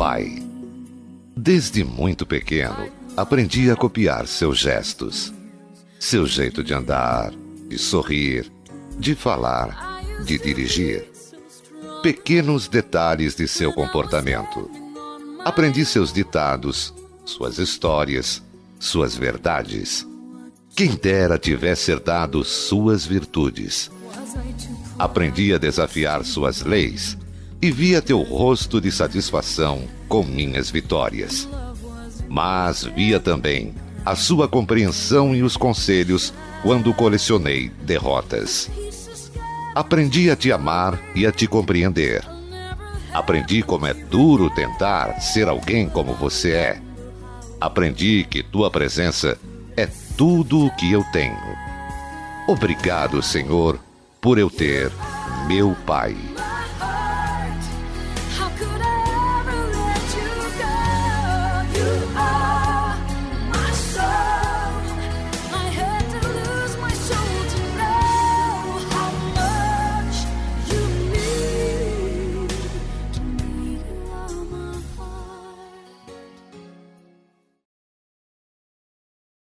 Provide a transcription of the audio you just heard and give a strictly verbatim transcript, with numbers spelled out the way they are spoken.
pai. Desde muito pequeno, aprendi a copiar seus gestos, seu jeito de andar, de sorrir, de falar, de dirigir. Pequenos detalhes de seu comportamento. Aprendi seus ditados, suas histórias, suas verdades. Quem dera tivesse herdado suas virtudes. Aprendi a desafiar suas leis e via teu rosto de satisfação com minhas vitórias. Mas via também a sua compreensão e os conselhos quando colecionei derrotas. Aprendi a te amar e a te compreender. Aprendi como é duro tentar ser alguém como você é. Aprendi que tua presença é tudo o que eu tenho. Obrigado, Senhor, por eu ter meu Pai.